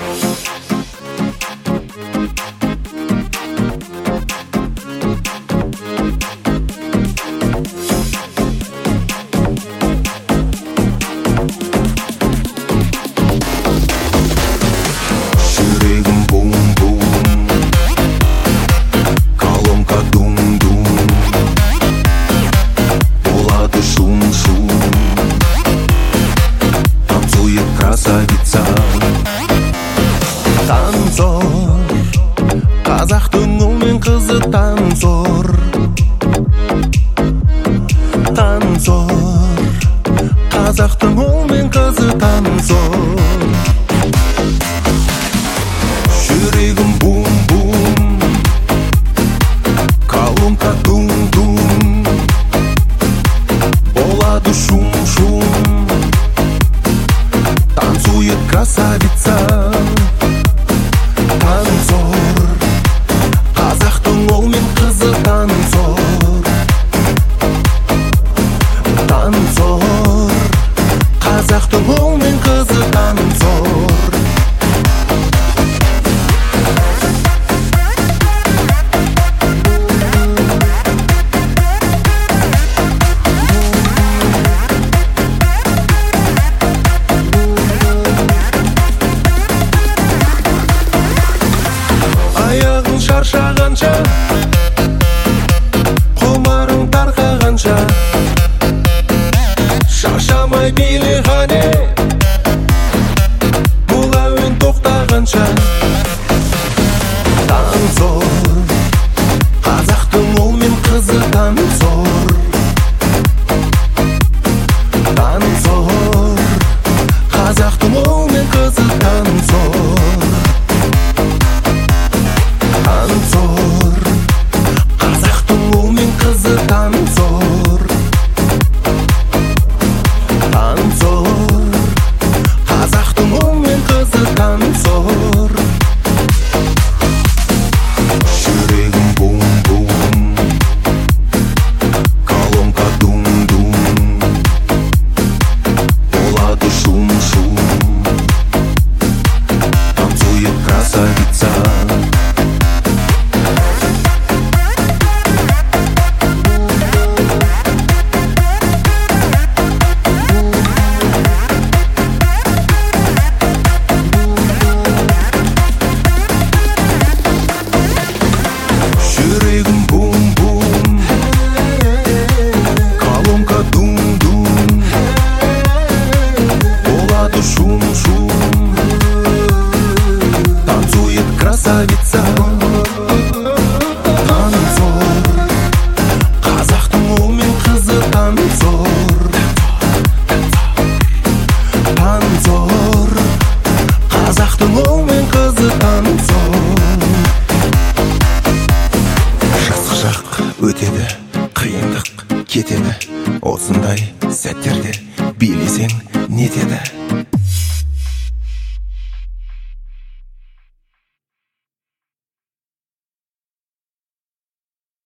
Қазақтың ұл мен қызы танцор, танцор. Қазақтың ұл мен қызы танцор. Жүрегім бум-бум, колонка дум-дум, болады шум-шум, танцует красавица. Танцор, қазақтың ұл мен қызы танцор, танцор. Қазақтың ұл мен қызы танцор. Аяғың шаршағанша, құмарың тарқағанша, шаршамай биле ғане, бұл әуен тоқтағанша. Танцор, қазақтың ұл мен қызы танцор, танцор. Қазақтың ұл мен қызы танцор, танцор. Қазақтың ұл мен қызы танцор, танцор. Қазақтың ұл мен қызы танцор. Жүрегім бум-бум, колонка дум-дум, болады шум-шум, танцует красавица. Жүрегім бум-бум, колонка дум-дум, болады шум-шум, танцует красавица. Танцор, қазақтың ұл мен қызы танцор, танцор. Қазақтың ұл мен қызы танцор. Жазғы жақ өтеді, қиындық кетеді, осындай сәттерде билесең нетеді.